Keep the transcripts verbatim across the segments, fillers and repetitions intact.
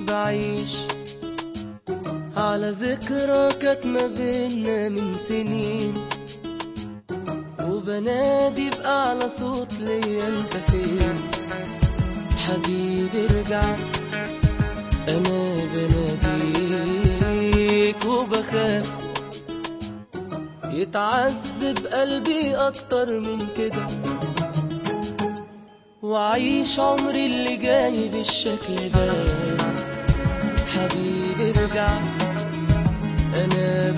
بعيش على ذكرى كانت ما بينا من سنين، وبنادي بأعلى صوت ليا انت فين حبيبي ارجع. انا بناديك وبخاف يتعذب قلبي اكتر من كده، وعيش عمري اللي جاي بالشكل ده. حبيبي ارجع انا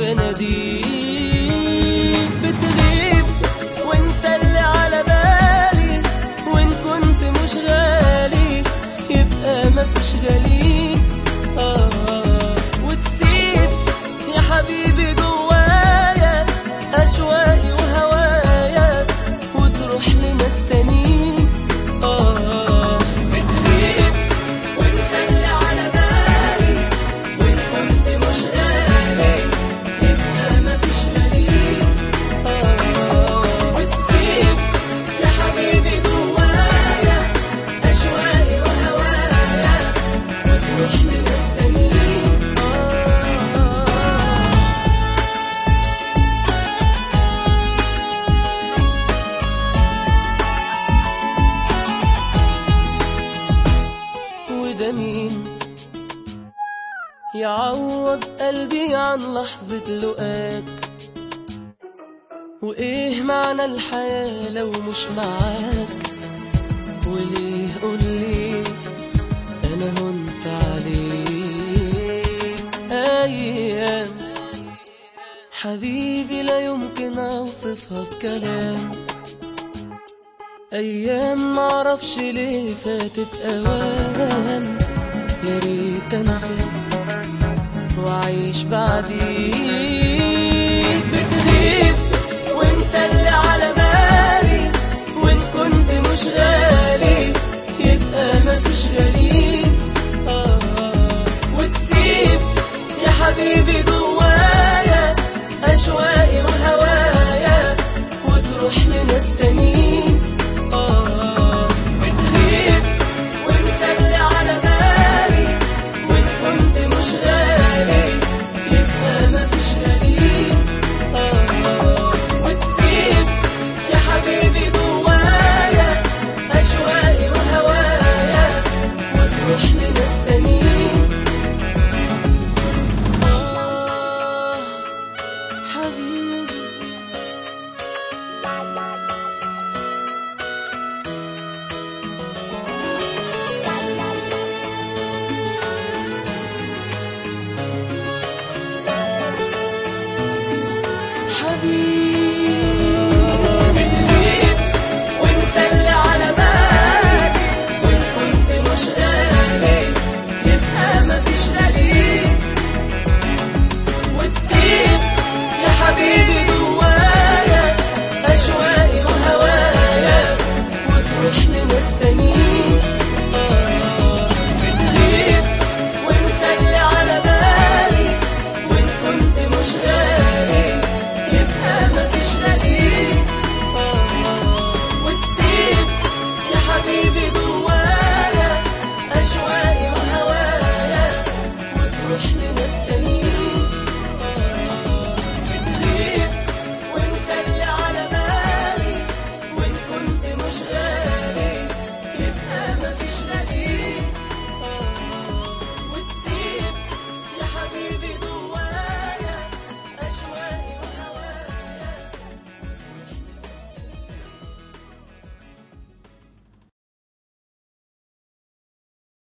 بناديك، بتغيب وانت اللي على بالي، وان كنت مش غالي يبقى مفيش غالي. آه وتسيب يا حبيبي جوايا اشواقي وهوايا، وتروح لناس تانيين. آه بتغيب وانت اللي على بالي، وان كنت مش غالي يبقى مفيش غالي. آه وتسيب يا حبيبي جوايا اشواقي وهوايا، وتروح لناس تانيين. وده مين يعوض قلبي عن لحظة لقاك؟ وإيه معنى الحياة لو مش معاك؟ وليه قولي أنا هنت عليك؟ أيام حبيبي لا يمكن أوصفها بكلام، أيام معرفش ليه فاتت أوام. يا ريت أنسى وأعيش بعديك، بتغيب وأنت اللي على بالي، وإن كنت مش غالي يبقى مفيش غالي. آه وتسيب يا حبيبي جوايا أشواقي وهوايا، وتروح لناس تانيين. آه بتغيب وانت اللي على بالي، وان كنت مش غالي يبقى مفيش غالي. آه وتسيب يا حبيبي جوايا أشواقي وهوايا، وتروح لناس تانيين. آه حبيبي حبيبي